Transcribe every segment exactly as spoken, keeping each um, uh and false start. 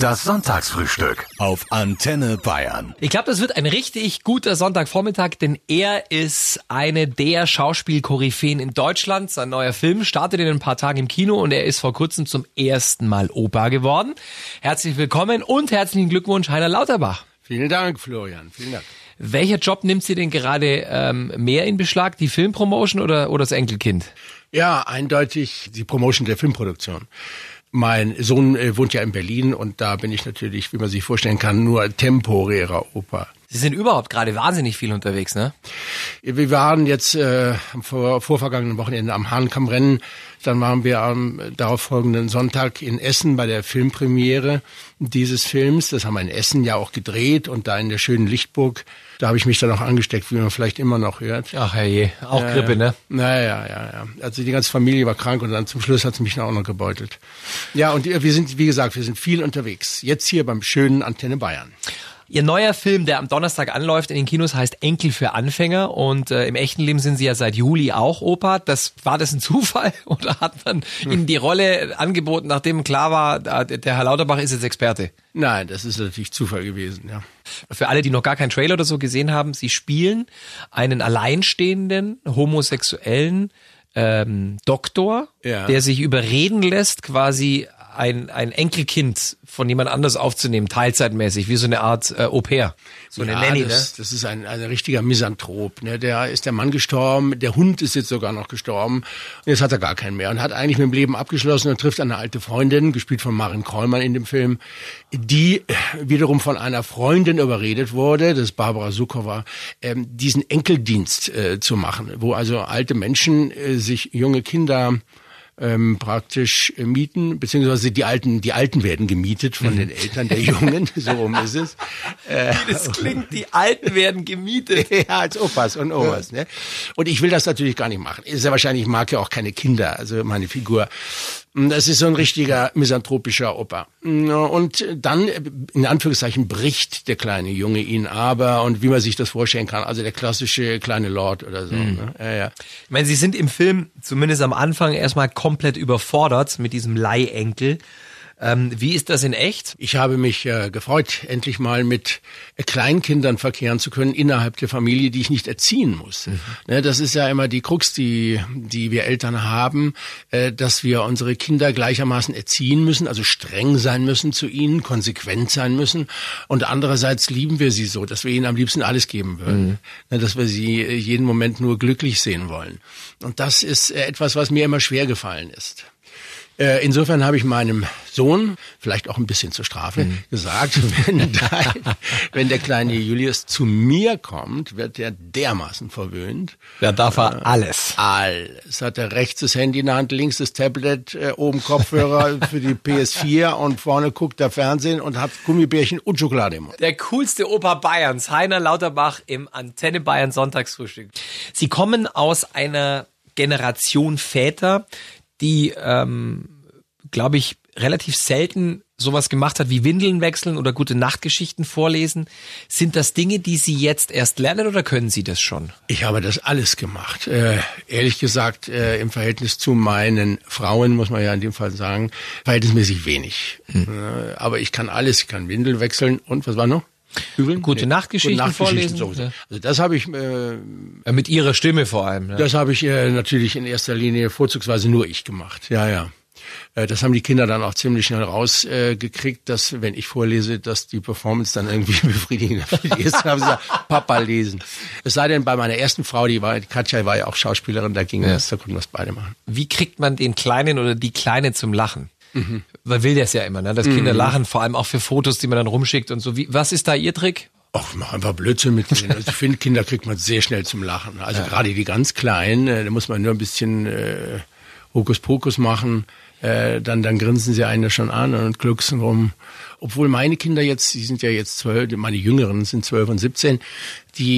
Das Sonntagsfrühstück auf Antenne Bayern. Ich glaube, das wird ein richtig guter Sonntagvormittag, denn er ist eine der Schauspielkoryphäen in Deutschland. Sein neuer Film startet in ein paar Tagen im Kino und er ist vor kurzem zum ersten Mal Opa geworden. Herzlich willkommen und herzlichen Glückwunsch, Heiner Lauterbach. Vielen Dank, Florian. Vielen Dank. Welcher Job nimmt Sie denn gerade ähm, mehr in Beschlag, die Filmpromotion oder, oder das Enkelkind? Ja, eindeutig die Promotion der Filmproduktion. Mein Sohn äh, wohnt ja in Berlin und da bin ich natürlich, wie man sich vorstellen kann, nur temporärer Opa. Sie sind überhaupt gerade wahnsinnig viel unterwegs, ne? Wir waren jetzt äh, am vor, vorvergangenen Wochenende am Hahnkammrennen. Dann waren wir am darauf folgenden Sonntag in Essen bei der Filmpremiere dieses Films. Das haben wir in Essen ja auch gedreht und da in der schönen Lichtburg. Da habe ich mich dann auch angesteckt, wie man vielleicht immer noch hört. Ach herrje, auch äh, Grippe, ne? Naja, ja, ja. Also die ganze Familie war krank und dann zum Schluss hat es mich dann auch noch gebeutelt. Ja, und wir sind, wie gesagt, wir sind viel unterwegs. Jetzt hier beim schönen Antenne Bayern. Ihr neuer Film, der am Donnerstag anläuft in den Kinos, heißt Enkel für Anfänger und äh, im echten Leben sind Sie ja seit Juli auch Opa. Das, war das ein Zufall oder hat man hm. Ihnen die Rolle angeboten, nachdem klar war, der Herr Lauterbach ist jetzt Experte? Nein, das ist natürlich Zufall gewesen, ja. Für alle, die noch gar keinen Trailer oder so gesehen haben, Sie spielen einen alleinstehenden, homosexuellen ähm, Doktor, ja. der sich überreden lässt, quasi ein ein Enkelkind von jemand anders aufzunehmen, teilzeitmäßig, wie so eine Art äh, Au-pair, so eine ja, Nanny, das, ne? Das ist ein, ein richtiger Misanthrop, ne? Der ist der Mann gestorben, der Hund ist jetzt sogar noch gestorben und jetzt hat er gar keinen mehr und hat eigentlich mit dem Leben abgeschlossen und trifft eine alte Freundin, gespielt von Marin Krollmann in dem Film, die wiederum von einer Freundin überredet wurde, das ist Barbara Sukowa, ähm, diesen Enkeldienst äh, zu machen, wo also alte Menschen äh, sich junge Kinder Ähm, praktisch äh, mieten, beziehungsweise die Alten, die Alten werden gemietet von den Eltern der Jungen, so rum ist es. Äh, Wie das klingt, die Alten werden gemietet. Ja, als Opas und Omas, ja. Ne? Und ich will das natürlich gar nicht machen. Ist ja wahrscheinlich, mag ja auch keine Kinder, also meine Figur. Das ist so ein richtiger misanthropischer Opa. Und dann, in Anführungszeichen, bricht der kleine Junge ihn aber, und wie man sich das vorstellen kann, also der klassische kleine Lord oder so. Mhm. Ne? Ja, ja. Ich meine, Sie sind im Film, zumindest am Anfang, erstmal komplett überfordert mit diesem Leihenkel. Ähm, wie ist das in echt? Ich habe mich äh, gefreut, endlich mal mit äh, Kleinkindern verkehren zu können innerhalb der Familie, die ich nicht erziehen muss. Mhm. Ne, das ist ja immer die Krux, die die wir Eltern haben, äh, dass wir unsere Kinder gleichermaßen erziehen müssen, also streng sein müssen zu ihnen, konsequent sein müssen. Und andererseits lieben wir sie so, dass wir ihnen am liebsten alles geben würden. Mhm. Ne, dass wir sie äh, jeden Moment nur glücklich sehen wollen. Und das ist äh, etwas, was mir immer schwer gefallen ist. Insofern habe ich meinem Sohn, vielleicht auch ein bisschen zur Strafe, mhm. gesagt, wenn, dein, wenn der kleine Julius zu mir kommt, wird er dermaßen verwöhnt. Da darf er äh, alles. Alles. Hat er rechts das Handy in der Hand, links das Tablet, äh, oben Kopfhörer für die P S vier und vorne guckt er Fernsehen und hat Gummibärchen und Schokolade im Mund. Der coolste Opa Bayerns, Heiner Lauterbach im Antenne Bayern Sonntagsfrühstück. Sie kommen aus einer Generation Väter, die, ähm, glaube ich, relativ selten sowas gemacht hat wie Windeln wechseln oder gute Nachtgeschichten vorlesen. Sind das Dinge, die Sie jetzt erst lernen oder können Sie das schon? Ich habe das alles gemacht. Äh, ehrlich gesagt, äh, im Verhältnis zu meinen Frauen, muss man ja in dem Fall sagen, verhältnismäßig wenig. Hm. Äh, aber ich kann alles. Ich kann Windeln wechseln und was war noch? Übeln? Gute nee. Nachtgeschichten, Gute Nachtgeschichten vorlesen. So. Also das habe ich äh, ja, mit Ihrer Stimme vor allem. Ne? Das habe ich äh, natürlich in erster Linie vorzugsweise nur ich gemacht. Ja, ja. Äh, das haben die Kinder dann auch ziemlich schnell rausgekriegt, äh, dass wenn ich vorlese, dass die Performance dann irgendwie befriedigender für die ist. Dann haben sie gesagt, Papa lesen. Es sei denn, bei meiner ersten Frau, die war, die Katja war ja auch Schauspielerin, da ging ja. das, da konnten wir es beide machen. Wie kriegt man den Kleinen oder die Kleine zum Lachen? Mhm. Man will das ja immer, ne? Dass Kinder mhm. lachen, vor allem auch für Fotos, die man dann rumschickt und so. Wie, was ist da Ihr Trick? Ach, mach einfach Blödsinn mit denen. Also ich finde, Kinder kriegt man sehr schnell zum Lachen. Also ja. gerade die ganz Kleinen, da muss man nur ein bisschen äh, Hokuspokus machen. Äh, dann, dann grinsen sie einen schon an und glücksen rum. Obwohl meine Kinder jetzt, die sind ja jetzt zwölf, meine Jüngeren sind zwölf und siebzehn, die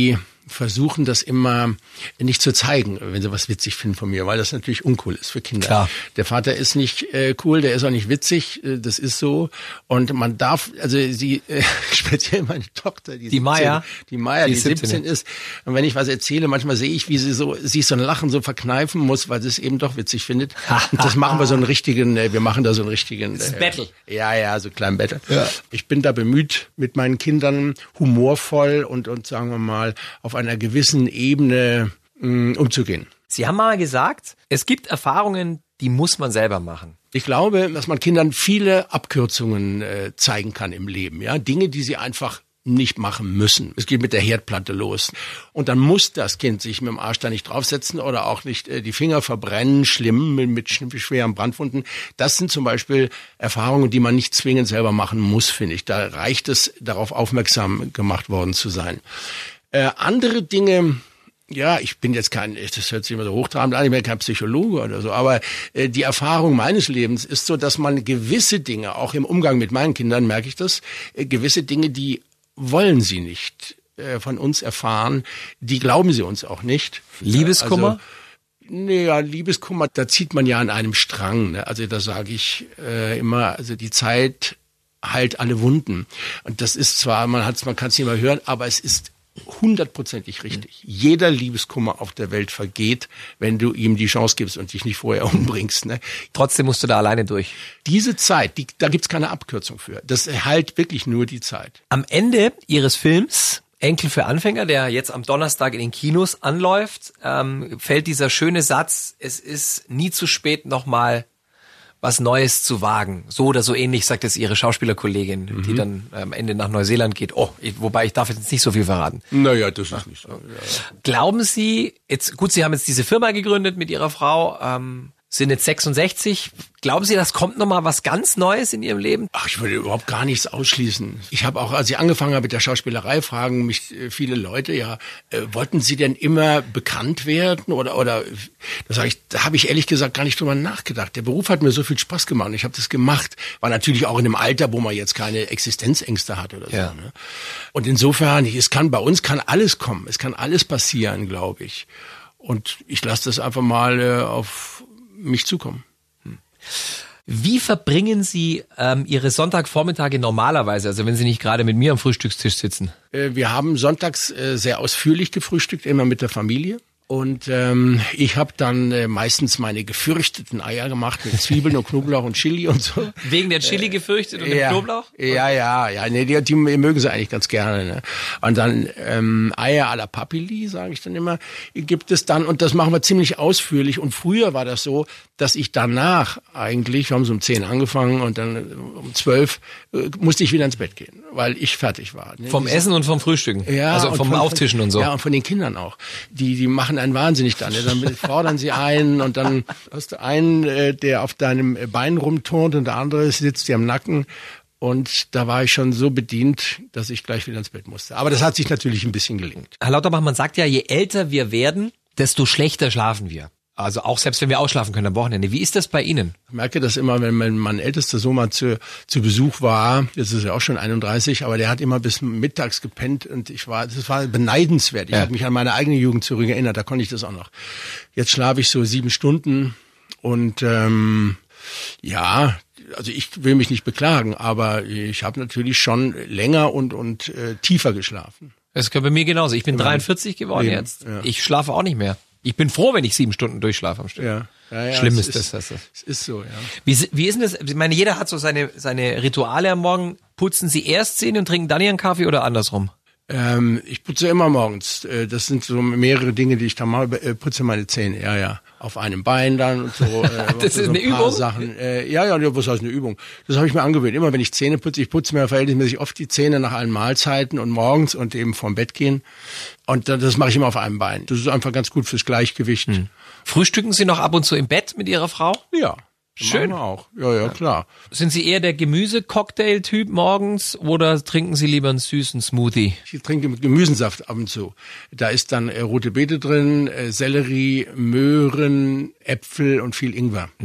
versuchen, das immer nicht zu zeigen, wenn sie was witzig finden von mir, weil das natürlich uncool ist für Kinder. Klar. Der Vater ist nicht äh, cool, der ist auch nicht witzig, äh, das ist so. Und man darf, also sie, äh, speziell meine Tochter, die, die Maya, die Maya, die, die siebzehn ist, und wenn ich was erzähle, manchmal sehe ich, wie sie so sich so ein Lachen so verkneifen muss, weil sie es eben doch witzig findet. Und das machen wir so einen richtigen, äh, wir machen da so einen richtigen das ist äh, Battle. Ja, ja, so einen kleinen Battle. Ja. Ich bin da bemüht, mit meinen Kindern humorvoll und und sagen wir mal auf einer gewissen Ebene mh, umzugehen. Sie haben mal gesagt, es gibt Erfahrungen, die muss man selber machen. Ich glaube, dass man Kindern viele Abkürzungen äh, zeigen kann im Leben, ja, Dinge, die sie einfach nicht machen müssen. Es geht mit der Herdplatte los. Und dann muss das Kind sich mit dem Arsch da nicht draufsetzen oder auch nicht äh, die Finger verbrennen, schlimm, mit, mit schweren Brandwunden. Das sind zum Beispiel Erfahrungen, die man nicht zwingend selber machen muss, finde ich. Da reicht es, darauf aufmerksam gemacht worden zu sein. Äh, andere Dinge... Ja, ich bin jetzt kein, das hört sich immer so hochtrabend an, ich bin kein Psychologe oder so, aber äh, die Erfahrung meines Lebens ist so, dass man gewisse Dinge, auch im Umgang mit meinen Kindern merke ich das, äh, gewisse Dinge, die wollen sie nicht äh, von uns erfahren, die glauben sie uns auch nicht. Liebeskummer? Also, naja, Liebeskummer, da zieht man ja an einem Strang, ne? Also da sage ich äh, immer, also die Zeit heilt alle Wunden. Und das ist zwar, man hat's, man kann es nicht mehr hören, aber es ist hundertprozentig richtig. Mhm. Jeder Liebeskummer auf der Welt vergeht, wenn du ihm die Chance gibst und dich nicht vorher umbringst. Ne? Trotzdem musst du da alleine durch. Diese Zeit, die, da gibt's keine Abkürzung für. Das heilt wirklich nur die Zeit. Am Ende Ihres Films Enkel für Anfänger, der jetzt am Donnerstag in den Kinos anläuft, ähm, fällt dieser schöne Satz, es ist nie zu spät, nochmal was Neues zu wagen. So oder so ähnlich sagt es ihre Schauspielerkollegin, mhm. die dann am Ende nach Neuseeland geht. Oh, ich, wobei ich darf jetzt nicht so viel verraten. Naja, das ist nicht so. Ja. Glauben Sie, jetzt gut, Sie haben jetzt diese Firma gegründet mit Ihrer Frau, ähm, sind jetzt sechsundsechzig. Glauben Sie, das kommt nochmal was ganz Neues in Ihrem Leben? Ach, ich würde überhaupt gar nichts ausschließen. Ich habe auch, als ich angefangen habe mit der Schauspielerei, fragen mich viele Leute, ja, äh, wollten Sie denn immer bekannt werden? Oder, oder da sage ich, da habe ich ehrlich gesagt gar nicht drüber nachgedacht. Der Beruf hat mir so viel Spaß gemacht. Ich habe das gemacht. War natürlich auch in einem Alter, wo man jetzt keine Existenzängste hat oder so. Ja. Ne? Und insofern, es kann bei uns kann alles kommen. Es kann alles passieren, glaube ich. Und ich lasse das einfach mal äh, auf mich zukommen. Wie verbringen Sie ähm, Ihre Sonntagvormittage normalerweise, also wenn Sie nicht gerade mit mir am Frühstückstisch sitzen? Äh, wir haben sonntags äh, sehr ausführlich gefrühstückt, immer mit der Familie. Und ähm, ich habe dann äh, meistens meine gefürchteten Eier gemacht mit Zwiebeln und Knoblauch und Chili und so. Wegen der Chili gefürchtet und ja, dem Knoblauch? Ja, ja, ja. Nee, die, die mögen sie eigentlich ganz gerne. Ne? Und dann ähm, Eier à la Papilly, sage ich dann immer, gibt es dann. Und das machen wir ziemlich ausführlich. Und früher war das so, dass ich danach eigentlich, wir haben so um zehn angefangen und dann um zwölf äh, musste ich wieder ins Bett gehen, weil ich fertig war. Ne? Vom Diese, Essen und vom Frühstücken? Ja, also vom von, Auftischen und so? Ja, und von den Kindern auch. Die, die machen einen wahnsinnig dann. Ne? Dann fordern sie einen und dann hast du einen, äh, der auf deinem Bein rumturnt und der andere sitzt dir am Nacken. Und da war ich schon so bedient, dass ich gleich wieder ins Bett musste. Aber das hat sich natürlich ein bisschen gelingt. Herr Lauterbach, man sagt ja, je älter wir werden, desto schlechter schlafen wir. Also auch selbst wenn wir ausschlafen können am Wochenende. Wie ist das bei Ihnen? Ich merke das immer, wenn mein, mein ältester Sohn mal zu, zu Besuch war, jetzt ist er auch schon einunddreißig, aber der hat immer bis mittags gepennt und ich war, das war beneidenswert. Ich ja. habe mich an meine eigene Jugend zurück erinnert, da konnte ich das auch noch. Jetzt schlafe ich so sieben Stunden und ähm, ja, also ich will mich nicht beklagen, aber ich habe natürlich schon länger und und äh, tiefer geschlafen. Das ist bei mir genauso. Ich bin Immer dreiundvierzig geworden Leben. jetzt. Ja. Ich schlafe auch nicht mehr. Ich bin froh, wenn ich sieben Stunden durchschlafe am Stück. Ja. Ja, ja, Schlimm ist, ist das, das. Es ist so, ja. Wie, wie ist denn das? Ich meine, jeder hat so seine seine Rituale am Morgen. Putzen Sie erst Zähne und trinken dann Ihren Kaffee oder andersrum? Ähm, ich putze immer morgens. Das sind so mehrere Dinge, die ich da mache. Ich putze meine Zähne, ja, ja. Auf einem Bein dann und so. Äh, das so ist eine ein paar Übung? Sachen. Äh, ja, ja, was heißt eine Übung? Das habe ich mir angewöhnt. Immer wenn ich Zähne putze, ich putze mir verhältnismäßig oft die Zähne nach allen Mahlzeiten und morgens und eben vorm Bett gehen. Und das mache ich immer auf einem Bein. Das ist einfach ganz gut fürs Gleichgewicht. Hm. Frühstücken Sie noch ab und zu im Bett mit Ihrer Frau? Ja. Schön. Auch. Ja, ja, klar. Sind Sie eher der Gemüse-Cocktail-Typ morgens oder trinken Sie lieber einen süßen Smoothie? Ich trinke mit Gemüsensaft ab und zu. Da ist dann äh, rote Beete drin, äh, Sellerie, Möhren, Äpfel und viel Ingwer. Mhm.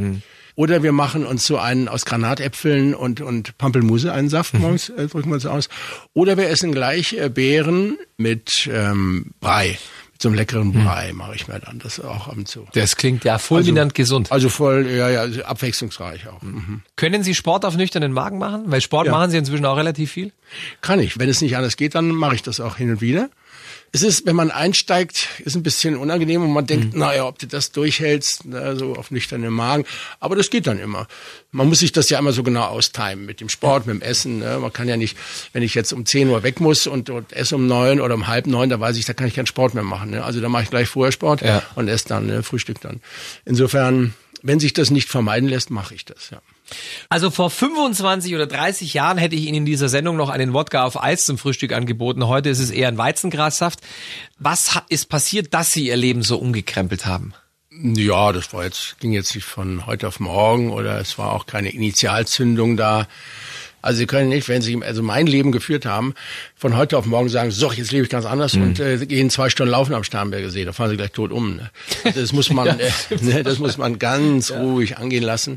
Oder wir machen uns so einen aus Granatäpfeln und, und Pampelmuse, einen Saft morgens, äh, drücken wir uns aus. Oder wir essen gleich äh, Beeren mit ähm, Brei. So einen leckeren Brei mache ich mir dann, das auch ab und zu. Das klingt ja fulminant also, gesund. Also voll, ja, ja, abwechslungsreich auch. Mhm. Können Sie Sport auf nüchternen Magen machen? Weil Sport Ja. machen Sie inzwischen auch relativ viel. Kann ich. Wenn es nicht anders geht, dann mache ich das auch hin und wieder. Es ist, wenn man einsteigt, ist ein bisschen unangenehm und man denkt, mhm. naja, ob du das durchhältst, na, so auf nüchternen Magen. Aber das geht dann immer. Man muss sich das ja immer so genau austimen mit dem Sport, mit dem Essen. Ne? Man kann ja nicht, wenn ich jetzt um zehn Uhr weg muss und, und esse um neun oder um halb neun, da weiß ich, da kann ich keinen Sport mehr machen. Ne? Also da mache ich gleich vorher Sport ja. und esse dann, ne? Frühstück dann. Insofern, wenn sich das nicht vermeiden lässt, mache ich das, ja. Also vor fünfundzwanzig oder dreißig Jahren hätte ich Ihnen in dieser Sendung noch einen Wodka auf Eis zum Frühstück angeboten. Heute ist es eher ein Weizengrassaft. Was ist passiert, dass Sie Ihr Leben so umgekrempelt haben? Ja, das war jetzt, ging jetzt nicht von heute auf morgen oder es war auch keine Initialzündung da. Also Sie können nicht, wenn Sie also mein Leben geführt haben, von heute auf morgen sagen, so, jetzt lebe ich ganz anders mhm. und äh, gehen zwei Stunden laufen am Starnberger See, da fahren Sie gleich tot um. Ne? Also das muss man, ja. äh, ne, das muss man ganz ja. ruhig angehen lassen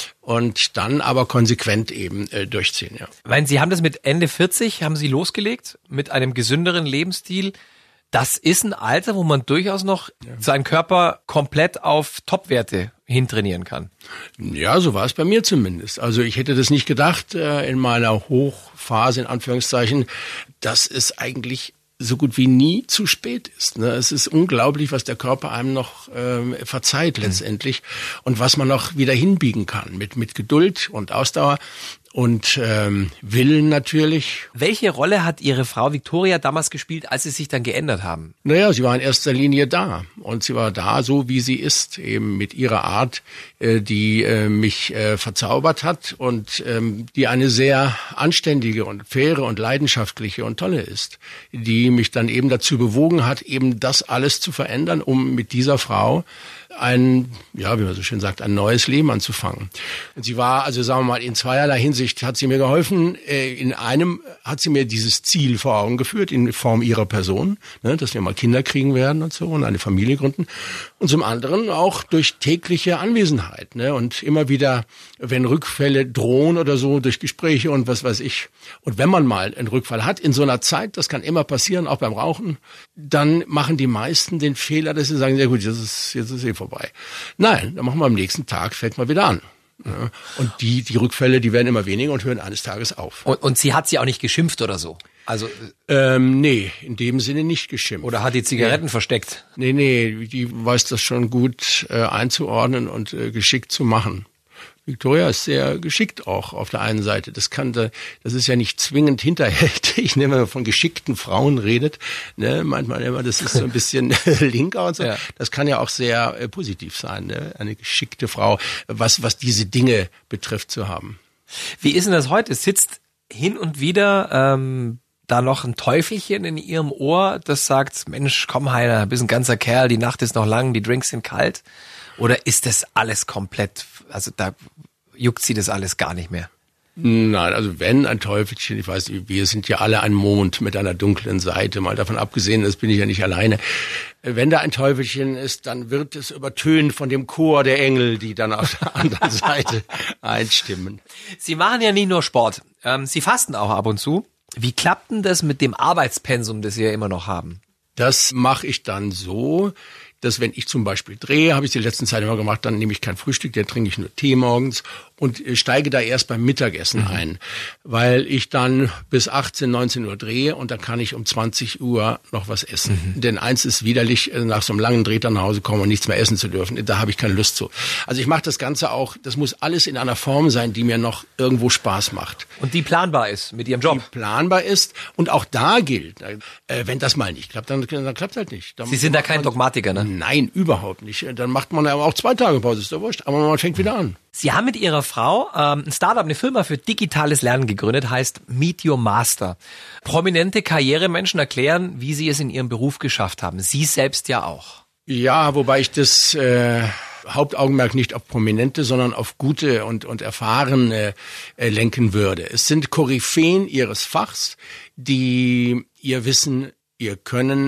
und dann aber konsequent eben äh, durchziehen. Ja. Ich meine, Sie haben das mit Ende vierzig, haben Sie losgelegt mit einem gesünderen Lebensstil. Das ist ein Alter, wo man durchaus noch ja. seinen Körper komplett auf Topwerte hintrainieren kann. Ja, so war es bei mir zumindest. Also ich hätte das nicht gedacht äh, in meiner Hochphase, in Anführungszeichen, dass es eigentlich so gut wie nie zu spät ist. Ne? Es ist unglaublich, was der Körper einem noch ähm, verzeiht letztendlich mhm. und was man noch wieder hinbiegen kann mit mit Geduld und Ausdauer. Und ähm, Willen natürlich. Welche Rolle hat Ihre Frau Victoria damals gespielt, als Sie sich dann geändert haben? Naja, sie war in erster Linie da. Und sie war da, so wie sie ist, eben mit ihrer Art, äh, die äh, mich äh, verzaubert hat und ähm, die eine sehr anständige und faire und leidenschaftliche und tolle ist, die mich dann eben dazu bewogen hat, eben das alles zu verändern, um mit dieser Frau ein, ja, wie man so schön sagt, ein neues Leben anzufangen. Und sie war, also sagen wir mal, in zweierlei Hinsicht hat sie mir geholfen. In einem hat sie mir dieses Ziel vor Augen geführt, in Form ihrer Person, ne, dass wir mal Kinder kriegen werden und so und eine Familie gründen. Und zum anderen auch durch tägliche Anwesenheit, ne, und immer wieder, wenn Rückfälle drohen oder so, durch Gespräche und was weiß ich. Und wenn man mal einen Rückfall hat in so einer Zeit, das kann immer passieren, auch beim Rauchen, dann machen die meisten den Fehler, dass sie sagen, ja gut, jetzt ist, jetzt ist eh vorbei. Nein, dann machen wir am nächsten Tag, fängt man wieder an. Ja, und die, die Rückfälle, die werden immer weniger und hören eines Tages auf. Und, und sie hat sie auch nicht geschimpft oder so? Also ähm, nee, in dem Sinne nicht geschimpft. Oder hat die Zigaretten nee. versteckt? Nee, nee, die weiß das schon gut äh, einzuordnen und äh, geschickt zu machen. Victoria ist sehr geschickt auch auf der einen Seite. Das kann, das ist ja nicht zwingend hinterhältig, ne, wenn man von geschickten Frauen redet, ne, meint man immer, das ist so ein bisschen linker und so. Ja. Das kann ja auch sehr äh, positiv sein, ne, eine geschickte Frau, was, was diese Dinge betrifft zu haben. Wie ist denn das heute? Sitzt hin und wieder ähm, da noch ein Teufelchen in ihrem Ohr, das sagt, Mensch, komm Heiner, bist ein ganzer Kerl, die Nacht ist noch lang, die Drinks sind kalt? Oder ist das alles komplett, also da juckt sie das alles gar nicht mehr? Nein, also wenn ein Teufelchen, ich weiß nicht, wir sind ja alle ein Mond mit einer dunklen Seite, mal davon abgesehen, das bin ich ja nicht alleine. Wenn da ein Teufelchen ist, dann wird es übertönt von dem Chor der Engel, die dann auf der anderen Seite einstimmen. Sie machen ja nicht nur Sport, ähm, Sie fasten auch ab und zu. Wie klappt denn das mit dem Arbeitspensum, das Sie ja immer noch haben? Das mache ich dann so, dass wenn ich zum Beispiel drehe, habe ich die letzten Zeit immer gemacht, dann nehme ich kein Frühstück, dann trinke ich nur Tee morgens und steige da erst beim Mittagessen mhm. ein, weil ich dann bis achtzehn, neunzehn Uhr drehe und dann kann ich um zwanzig Uhr noch was essen. Mhm. Denn eins ist widerlich, nach so einem langen Dreh dann nach Hause kommen und nichts mehr essen zu dürfen. Da habe ich keine Lust zu. Also ich mache das Ganze auch, das muss alles in einer Form sein, die mir noch irgendwo Spaß macht. Und die planbar ist mit Ihrem Job. Die planbar ist und auch da gilt, äh, wenn das mal nicht klappt, dann, dann klappt halt nicht. Dann Sie sind da kein Dogmatiker, ne? Nein, überhaupt nicht. Dann macht man aber auch zwei Tage Pause, ist doch wurscht. Aber man fängt wieder an. Sie haben mit Ihrer Frau ähm, ein Startup, eine Firma für digitales Lernen gegründet, heißt Meet Your Master. Prominente Karrieremenschen erklären, wie sie es in ihrem Beruf geschafft haben. Sie selbst ja auch. Ja, wobei ich das äh, Hauptaugenmerk nicht auf Prominente, sondern auf gute und, und erfahrene äh, lenken würde. Es sind Koryphäen ihres Fachs, die ihr Wissen, ihr Können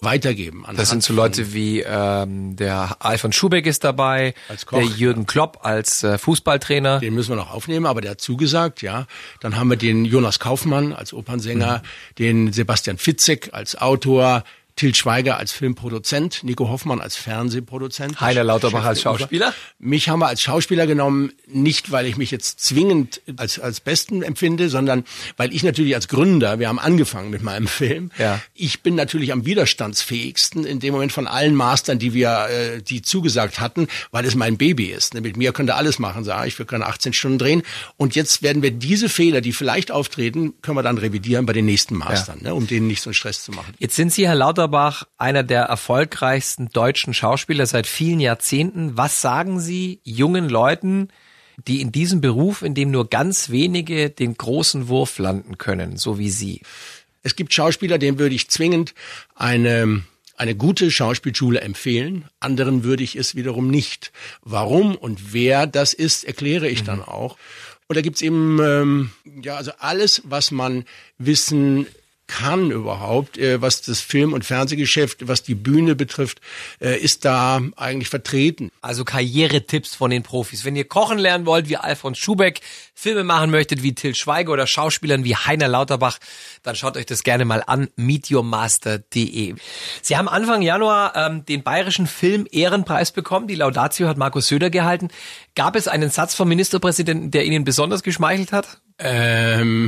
weitergeben. Das sind so Leute wie ähm, der Alfons Schubeck ist dabei, als Koch, der Jürgen Klopp als äh, Fußballtrainer. Den müssen wir noch aufnehmen, aber der hat zugesagt, ja. Dann haben wir den Jonas Kaufmann als Opernsänger, mhm. den Sebastian Fitzek als Autor, Til Schweiger als Filmproduzent, Nico Hoffmann als Fernsehproduzent. Heiner Lauterbach als Schauspieler. Mich haben wir als Schauspieler genommen, nicht weil ich mich jetzt zwingend als als Besten empfinde, sondern weil ich natürlich als Gründer, wir haben angefangen mit meinem Film, ja. ich bin natürlich am widerstandsfähigsten in dem Moment von allen Mastern, die wir, äh, die zugesagt hatten, weil es mein Baby ist. Mit mir könnt ihr alles machen, sage ich, wir können achtzehn Stunden drehen und jetzt werden wir diese Fehler, die vielleicht auftreten, können wir dann revidieren bei den nächsten Mastern, ja. ne, um denen nicht so einen Stress zu machen. Jetzt sind Sie, Herr Lauterbach, einer der erfolgreichsten deutschen Schauspieler seit vielen Jahrzehnten. Was sagen Sie jungen Leuten, die in diesem Beruf, in dem nur ganz wenige den großen Wurf landen können, so wie Sie? Es gibt Schauspieler, denen würde ich zwingend eine eine gute Schauspielschule empfehlen. Anderen würde ich es wiederum nicht. Warum und wer das ist, erkläre ich mhm. dann auch. Und da gibt's eben ähm, ja also alles, was man wissen kann überhaupt, äh, was das Film- und Fernsehgeschäft, was die Bühne betrifft, äh, ist da eigentlich vertreten. Also Karrieretipps von den Profis. Wenn ihr kochen lernen wollt wie Alfons Schubeck, Filme machen möchtet wie Til Schweiger oder Schauspielern wie Heiner Lauterbach, dann schaut euch das gerne mal an, meet your master punkt de. Sie haben Anfang Januar ähm, den Bayerischen Film-Ehrenpreis bekommen. Die Laudatio hat Markus Söder gehalten. Gab es einen Satz vom Ministerpräsidenten, der Ihnen besonders geschmeichelt hat? Ähm...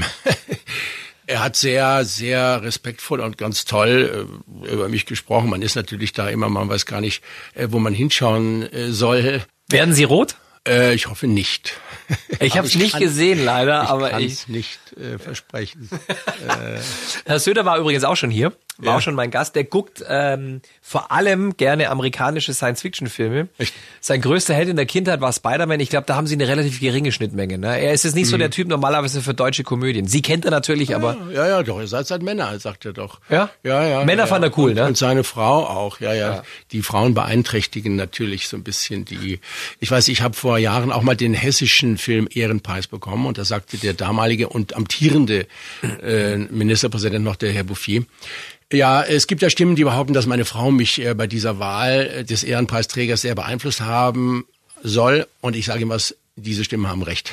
Er hat sehr, sehr respektvoll und ganz toll äh, über mich gesprochen. Man ist natürlich da immer, man weiß gar nicht, äh, wo man hinschauen äh, soll. Werden Sie rot? Äh, ich hoffe nicht. Ich habe es nicht kann, gesehen, leider, ich aber ich kann ich es nicht äh, versprechen. äh. Herr Söder war übrigens auch schon hier, war ja. auch schon mein Gast. Der guckt ähm, vor allem gerne amerikanische Science-Fiction-Filme. Echt? Sein größter Held in der Kindheit war Spider-Man. Ich glaube, da haben Sie eine relativ geringe Schnittmenge. Ne? Er ist jetzt nicht mhm. so der Typ normalerweise für deutsche Komödien. Sie kennt er natürlich, ja, aber ja, ja, doch. Ihr seid halt Männer, sagt er doch. Ja, ja, ja. Männer ja, fand er cool, und, ne? Und seine Frau auch. Ja, ja, ja. Die Frauen beeinträchtigen natürlich so ein bisschen die. Ich weiß, ich habe vor Jahren auch mal den hessischen Film Ehrenpreis bekommen und da sagte der damalige und amtierende äh, Ministerpräsident noch, der Herr Bouffier. Ja, es gibt ja Stimmen, die behaupten, dass meine Frau mich äh, bei dieser Wahl äh, des Ehrenpreisträgers sehr beeinflusst haben soll. Und ich sage ihm was, diese Stimmen haben recht.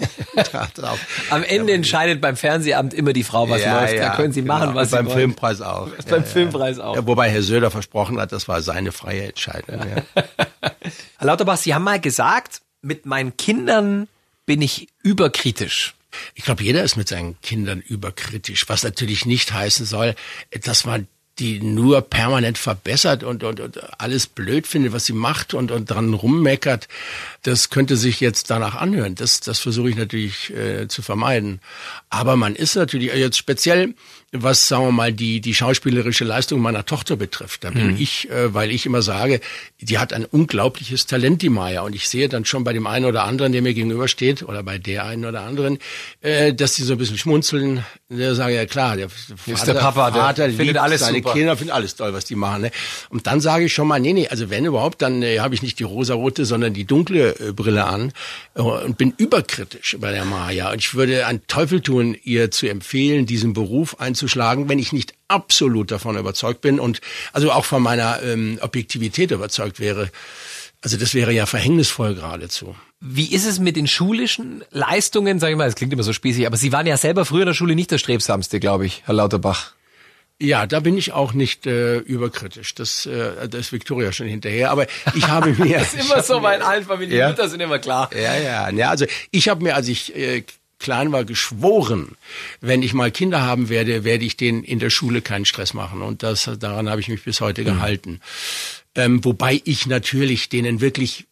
Am Ende ja, entscheidet beim Fernsehamt immer die Frau, was ja, läuft. Ja, da können Sie machen, genau. was Sie beim wollen. Filmpreis auch. Ja, beim ja, Filmpreis auch. Ja, wobei Herr Söder versprochen hat, das war seine freie Entscheidung. Ja. Herr Lauterbach, Sie haben mal gesagt, mit meinen Kindern bin ich überkritisch. Ich glaube, jeder ist mit seinen Kindern überkritisch, was natürlich nicht heißen soll, dass man die nur permanent verbessert und, und, und alles blöd findet, was sie macht und, und dran rummeckert. Das könnte sich jetzt danach anhören. Das, das versuche ich natürlich äh, zu vermeiden. Aber man ist natürlich jetzt speziell, was, sagen wir mal, die, die schauspielerische Leistung meiner Tochter betrifft. Da bin mhm. ich, äh, weil ich immer sage, die hat ein unglaubliches Talent, die Maya. Und ich sehe dann schon bei dem einen oder anderen, der mir gegenübersteht, oder bei der einen oder anderen, äh, dass die so ein bisschen schmunzeln. Der sage, ja klar, der Vater, ist der Papa, der Vater findet liebt alles seine super. Kinder, finden alles toll, was die machen. Ne? Und dann sage ich schon mal, nee, nee, also wenn überhaupt, dann äh, habe ich nicht die rosarote, sondern die dunkle äh, Brille an äh, und bin überkritisch bei der Maya. Und ich würde einen Teufel tun, ihr zu empfehlen, diesen Beruf einzuschlagen, wenn ich nicht absolut davon überzeugt bin und also auch von meiner ähm, Objektivität überzeugt wäre. Also das wäre ja verhängnisvoll geradezu. Wie ist es mit den schulischen Leistungen? Sag ich mal, es klingt immer so spießig, aber Sie waren ja selber früher in der Schule nicht der Strebsamste, glaube ich, Herr Lauterbach. Ja, da bin ich auch nicht äh, überkritisch. Das, äh, das ist Victoria schon hinterher. Aber ich habe mir... das ist immer so bei allen Familien. Ja? Mütter sind immer klar. Ja, ja. ja also ich habe mir, als ich äh, klein war, geschworen, wenn ich mal Kinder haben werde, werde ich denen in der Schule keinen Stress machen. Und das, daran habe ich mich bis heute mhm. gehalten. Ähm, wobei ich natürlich denen wirklich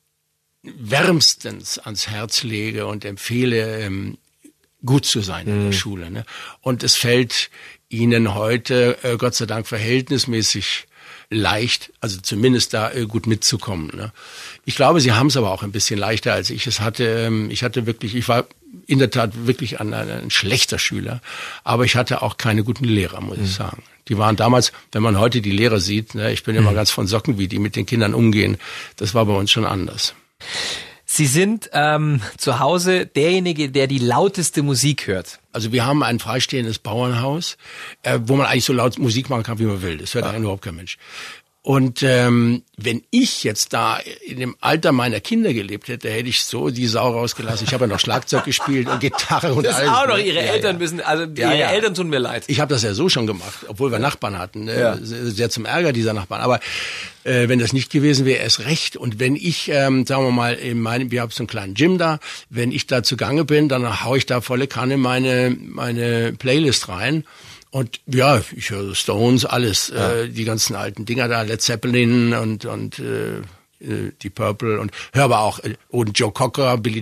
wärmstens ans Herz lege und empfehle, ähm, gut zu sein mhm. in der Schule. Ne? Und es fällt ihnen heute, äh, Gott sei Dank, verhältnismäßig leicht, also zumindest da äh, gut mitzukommen. Ne? Ich glaube, sie haben es aber auch ein bisschen leichter, als ich es hatte. Ähm, ich hatte wirklich, ich war in der Tat wirklich ein, ein, ein schlechter Schüler, aber ich hatte auch keine guten Lehrer, muss mhm. ich sagen. Die waren damals, wenn man heute die Lehrer sieht, ne, ich bin mhm. immer ganz von Socken, wie die mit den Kindern umgehen, das war bei uns schon anders. Sie sind ähm, zu Hause derjenige, der die lauteste Musik hört. Also wir haben ein freistehendes Bauernhaus, äh, wo man eigentlich so laut Musik machen kann, wie man will. Das hört eigentlich überhaupt kein Mensch. Und ähm, wenn ich jetzt da in dem Alter meiner Kinder gelebt hätte, hätte ich so die Sau rausgelassen. Ich habe ja noch Schlagzeug gespielt und Gitarre und das alles. Das auch noch, ihre ja, Eltern ja. müssen, also ja, ihre ja. Eltern tun mir leid. Ich habe das ja so schon gemacht, obwohl wir Nachbarn hatten. Ne? Ja. Sehr zum Ärger dieser Nachbarn. Aber äh, wenn das nicht gewesen wäre, erst recht. Und wenn ich, ähm, sagen wir mal, in meinem, wir haben so einen kleinen Gym da, wenn ich da zugange bin, dann hau ich da volle Kanne meine meine Playlist rein. Und ja, ich höre Stones, alles, ja. äh, die ganzen alten Dinger da, Led Zeppelin und und äh, die Purple und höre aber auch äh, und Joe Cocker, Billy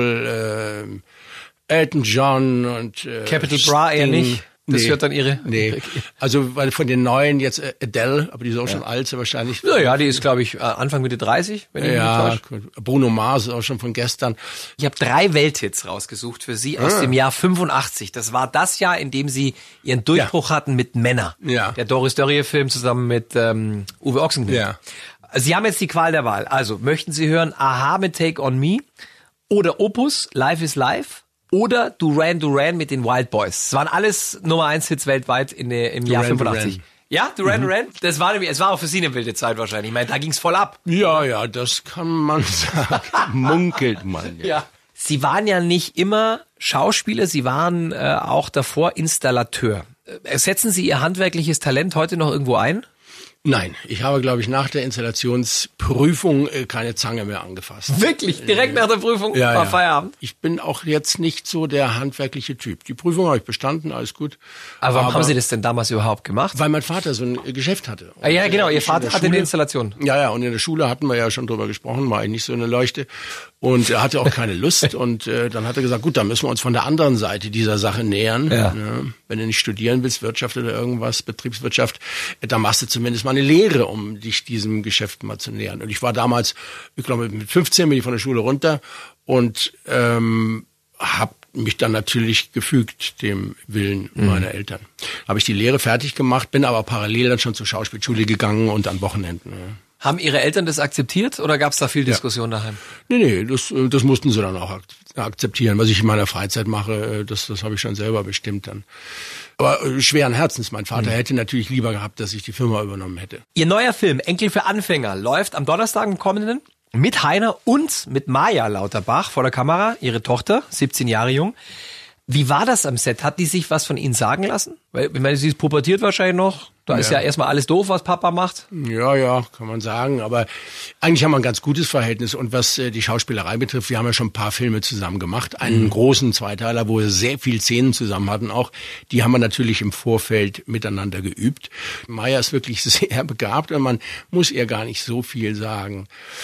Joel, äh, Elton John und äh, Capital Bra eher nicht. Das nee, hört dann ihre. Nee. Also weil von den neuen jetzt äh, Adele, aber die ist auch ja. schon alt, so wahrscheinlich. Ja, ja, die ist glaube ich Anfang Mitte dreißig, wenn ich ja, mich nicht täusche. Bruno Mars ist auch schon von gestern. Ich habe drei Welthits rausgesucht für Sie aus ah. dem Jahr fünfundachtzig. Das war das Jahr, in dem Sie Ihren Durchbruch ja. hatten mit Männer. Ja. Der Doris Dörrie-Film zusammen mit ähm, Uwe Ochsenknecht. Ja. Sie haben jetzt die Qual der Wahl. Also möchten Sie hören Aha mit Take on Me oder Opus Life is Life? Oder Duran Duran mit den Wild Boys. Das waren alles Nummer eins Hits weltweit in der, im Jahr fünfundachtzig. Duran. Ja, Duran mhm. Duran? Das war nämlich, es war auch für Sie eine wilde Zeit wahrscheinlich. Ich meine, da ging's voll ab. Ja, ja, das kann man sagen. Munkelt man. Ja. ja. Sie waren ja nicht immer Schauspieler, Sie waren äh, auch davor Installateur. Setzen Sie Ihr handwerkliches Talent heute noch irgendwo ein? Nein, ich habe, glaube ich, nach der Installationsprüfung äh, keine Zange mehr angefasst. Wirklich? Direkt nach der Prüfung ja, war ja. Feierabend? Ich bin auch jetzt nicht so der handwerkliche Typ. Die Prüfung habe ich bestanden, alles gut. Aber warum Aber, haben Sie das denn damals überhaupt gemacht? Weil mein Vater so ein Geschäft hatte. Und ah, ja, genau, Ihr Vater hatte eine Installation. Ja, ja, und in der Schule hatten wir ja schon drüber gesprochen, war eigentlich nicht so eine Leuchte. Und er hatte auch keine Lust und äh, dann hat er gesagt, gut, dann müssen wir uns von der anderen Seite dieser Sache nähern. Ja. Ja, wenn du nicht studieren willst, Wirtschaft oder irgendwas, Betriebswirtschaft, äh, dann machst du zumindest mal eine Lehre, um dich diesem Geschäft mal zu nähern. Und ich war damals, ich glaube mit fünfzehn bin ich von der Schule runter und ähm, habe mich dann natürlich gefügt dem Willen mhm. meiner Eltern. Habe ich die Lehre fertig gemacht, bin aber parallel dann schon zur Schauspielschule gegangen und an Wochenenden. Ja. Haben Ihre Eltern das akzeptiert oder gab es da viel Diskussion ja. daheim? Nee, nee, das, das mussten sie dann auch akzeptieren. Was ich in meiner Freizeit mache, das, das habe ich schon selber bestimmt dann. Aber schweren Herzens, mein Vater mhm. hätte natürlich lieber gehabt, dass ich die Firma übernommen hätte. Ihr neuer Film, Enkel für Anfänger, läuft am Donnerstag im kommenden mit Heiner und mit Maja Lauterbach vor der Kamera, ihre Tochter, siebzehn Jahre jung. Wie war das am Set? Hat die sich was von Ihnen sagen lassen? Weil, ich meine, sie ist pubertiert wahrscheinlich noch. Da ja. ist ja erstmal alles doof, was Papa macht. Ja, ja, kann man sagen. Aber eigentlich haben wir ein ganz gutes Verhältnis. Und was äh, die Schauspielerei betrifft, wir haben ja schon ein paar Filme zusammen gemacht. Einen mhm. großen Zweiteiler, wo wir sehr viel Szenen zusammen hatten auch. Die haben wir natürlich im Vorfeld miteinander geübt. Maja ist wirklich sehr begabt und man muss ihr gar nicht so viel sagen.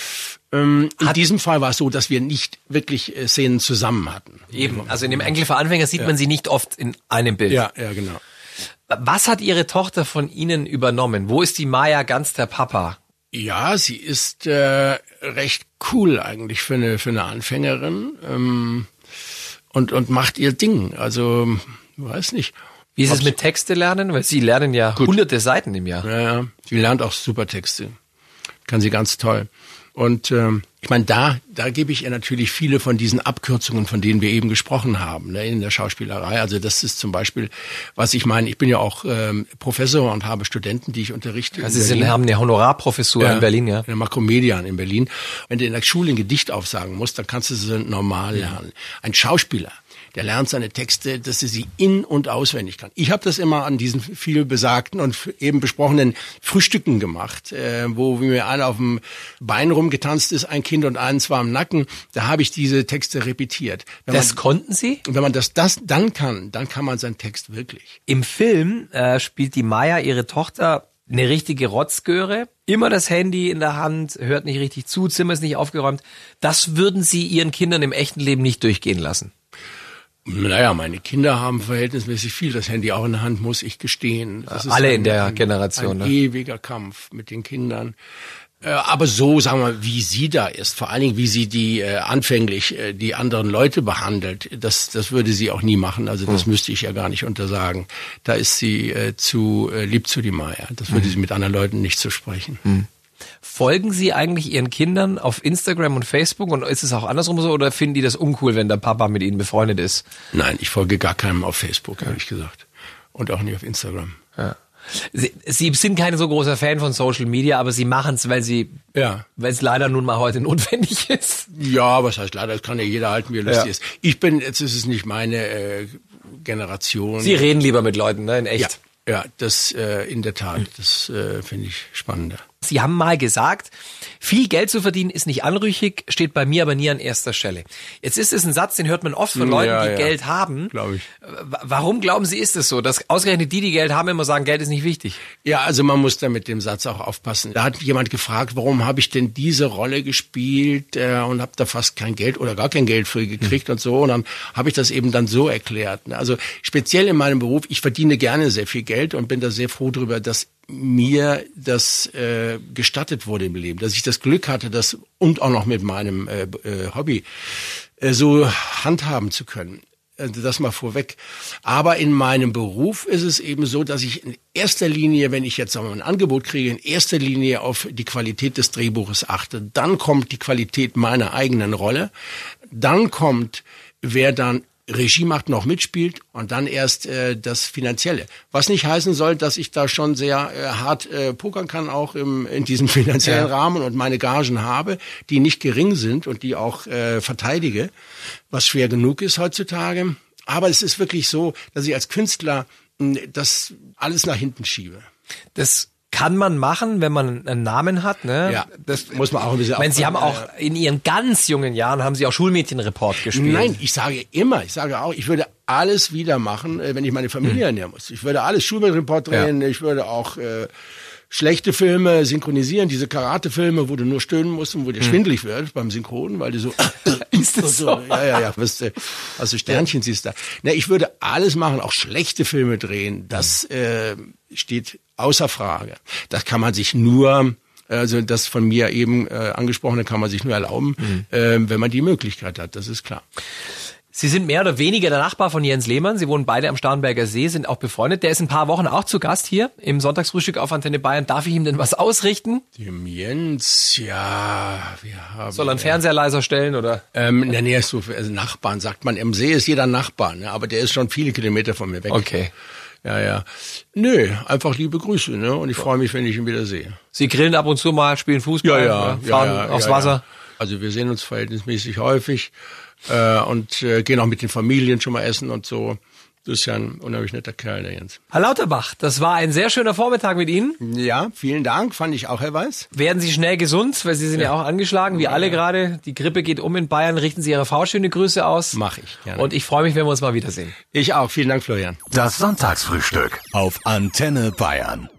In Hat diesem Fall war es so, dass wir nicht wirklich Szenen zusammen hatten. Eben, also in dem Enkel für Anfänger sieht ja. man sie nicht oft in einem Bild. Ja, ja, genau. Was hat Ihre Tochter von Ihnen übernommen? Wo ist die Maja ganz der Papa? Ja, sie ist äh, recht cool eigentlich für eine für eine Anfängerin ähm, und und macht ihr Ding. Also weiß nicht. Wie ist es mit Texte lernen? Weil Sie lernen ja gut. hunderte Seiten im Jahr. Ja, ja, sie lernt auch super Texte. Kann sie ganz toll. Und ähm, ich meine, da da gebe ich ihr natürlich viele von diesen Abkürzungen, von denen wir eben gesprochen haben, ne, in der Schauspielerei. Also das ist zum Beispiel, was ich meine, ich bin ja auch ähm, Professor und habe Studenten, die ich unterrichte. Also Sie sind, haben eine Honorarprofessur ja, in Berlin, ja? In der Makromedian in Berlin. Wenn du in der Schule ein Gedicht aufsagen musst, dann kannst du sie normal lernen. Ein Schauspieler, der lernt seine Texte, dass er sie in- und auswendig kann. Ich habe das immer an diesen viel besagten und eben besprochenen Frühstücken gemacht, äh, wo mir einer auf dem Bein rumgetanzt ist, ein Kind und eins war am Nacken. Da habe ich diese Texte repetiert. Wenn das man, konnten Sie? Und wenn man das, das dann kann, dann kann man seinen Text wirklich. Im Film äh, spielt die Maja, ihre Tochter, eine richtige Rotzgöre. Immer das Handy in der Hand, hört nicht richtig zu, Zimmer ist nicht aufgeräumt. Das würden Sie Ihren Kindern im echten Leben nicht durchgehen lassen? Naja, meine Kinder haben verhältnismäßig viel. Das Handy auch in der Hand, muss ich gestehen. Das Alle ist ein, in der ein, Generation. Ein ne? ewiger Kampf mit den Kindern. Äh, aber so, sagen wir, wie sie da ist, vor allen Dingen, wie sie die äh, anfänglich äh, die anderen Leute behandelt, das das würde sie auch nie machen. Also das hm. müsste ich ja gar nicht untersagen. Da ist sie äh, zu äh, lieb zu die Maja. Das würde hm. sie mit anderen Leuten nicht so sprechen. Hm. Folgen Sie eigentlich Ihren Kindern auf Instagram und Facebook und ist es auch andersrum so oder finden die das uncool, wenn der Papa mit ihnen befreundet ist? Nein, ich folge gar keinem auf Facebook, ja. ehrlich gesagt. Und auch nicht auf Instagram. Ja. Sie, Sie sind kein so großer Fan von Social Media, aber Sie machen es, weil Sie, ja. weil es leider nun mal heute notwendig ist. Ja, was heißt leider, das kann ja jeder halten, wie er lustig Ja. ist. Ich bin, jetzt ist es nicht meine äh, Generation. Sie reden lieber mit Leuten, ne, in echt. Ja, ja das äh, in der Tat, das äh, finde ich spannender. Sie haben mal gesagt, viel Geld zu verdienen ist nicht anrüchig, steht bei mir aber nie an erster Stelle. Jetzt ist es ein Satz, den hört man oft von Leuten, ja, die ja. Geld haben. Glaube ich. Warum glauben Sie, ist es so, dass ausgerechnet die, die Geld haben, immer sagen, Geld ist nicht wichtig? Ja, also man muss da mit dem Satz auch aufpassen. Da hat jemand gefragt, warum habe ich denn diese Rolle gespielt äh, und habe da fast kein Geld oder gar kein Geld für gekriegt hm. und so. Und dann habe ich das eben dann so erklärt. Also speziell in meinem Beruf, ich verdiene gerne sehr viel Geld und bin da sehr froh drüber, dass mir das äh, gestattet wurde im Leben, dass ich das Glück hatte, das und auch noch mit meinem äh, äh, Hobby äh, so handhaben zu können. Also das mal vorweg. Aber in meinem Beruf ist es eben so, dass ich in erster Linie, wenn ich jetzt sagen wir mal, ein Angebot kriege, in erster Linie auf die Qualität des Drehbuches achte. Dann kommt die Qualität meiner eigenen Rolle. Dann kommt, wer dann Regie macht, noch mitspielt und dann erst äh, das Finanzielle. Was nicht heißen soll, dass ich da schon sehr äh, hart äh, pokern kann, auch im, in diesem finanziellen ja. Rahmen und meine Gagen habe, die nicht gering sind und die auch äh, verteidige, was schwer genug ist heutzutage. Aber es ist wirklich so, dass ich als Künstler mh, das alles nach hinten schiebe. Das kann man machen, wenn man einen Namen hat, ne? Ja, das muss man auch ein bisschen. Ich meine, Sie haben auch in Ihren ganz jungen Jahren haben Sie auch Schulmädchenreport gespielt. Nein, ich sage immer, ich sage auch, ich würde alles wieder machen, wenn ich meine Familie hm. ernähren muss. Ich würde alles Schulmädchenreport drehen, ja. ich würde auch äh, schlechte Filme synchronisieren, diese Karate-Filme, wo du nur stöhnen musst und wo dir hm. schwindelig wird beim Synchronen, weil du so ist das so? Ja, ja, ja, wirst du, also Sternchen siehst da. Na, ich würde alles machen, auch schlechte Filme drehen. Das äh, steht außer Frage. Das kann man sich nur, also das von mir eben äh, angesprochene kann man sich nur erlauben, mhm. äh, wenn man die Möglichkeit hat, das ist klar. Sie sind mehr oder weniger der Nachbar von Jens Lehmann. Sie wohnen beide am Starnberger See, sind auch befreundet. Der ist in ein paar Wochen auch zu Gast hier im Sonntagsfrühstück auf Antenne Bayern. Darf ich ihm denn was ausrichten? Dem Jens, ja, wir haben... Soll er einen Fernseher leiser stellen, oder? Ähm, in der Nähe ist so, also Nachbarn, sagt man. Im See ist jeder Nachbar, ne? Aber der ist schon viele Kilometer von mir weg. Okay. Ja, ja. Nö, einfach liebe Grüße, ne? Und ich freue mich, wenn ich ihn wieder sehe. Sie grillen ab und zu mal, spielen Fußball, ja, ja, fahren ja, ja, aufs ja, Wasser. Ja. Also wir sehen uns verhältnismäßig häufig äh, und äh, gehen auch mit den Familien schon mal essen und so. Das ist ja ein unheimlich netter Kerl, der Jens. Herr Lauterbach, das war ein sehr schöner Vormittag mit Ihnen. Ja, vielen Dank, fand ich auch, Herr Weiß. Werden Sie schnell gesund, weil Sie sind ja, ja auch angeschlagen, wie ja, alle ja. gerade. Die Grippe geht um in Bayern. Richten Sie Ihrer Frau schöne Grüße aus. Mach ich, gerne. Und ich freue mich, wenn wir uns mal wiedersehen. Ich auch. Vielen Dank, Florian. Das Sonntagsfrühstück auf Antenne Bayern.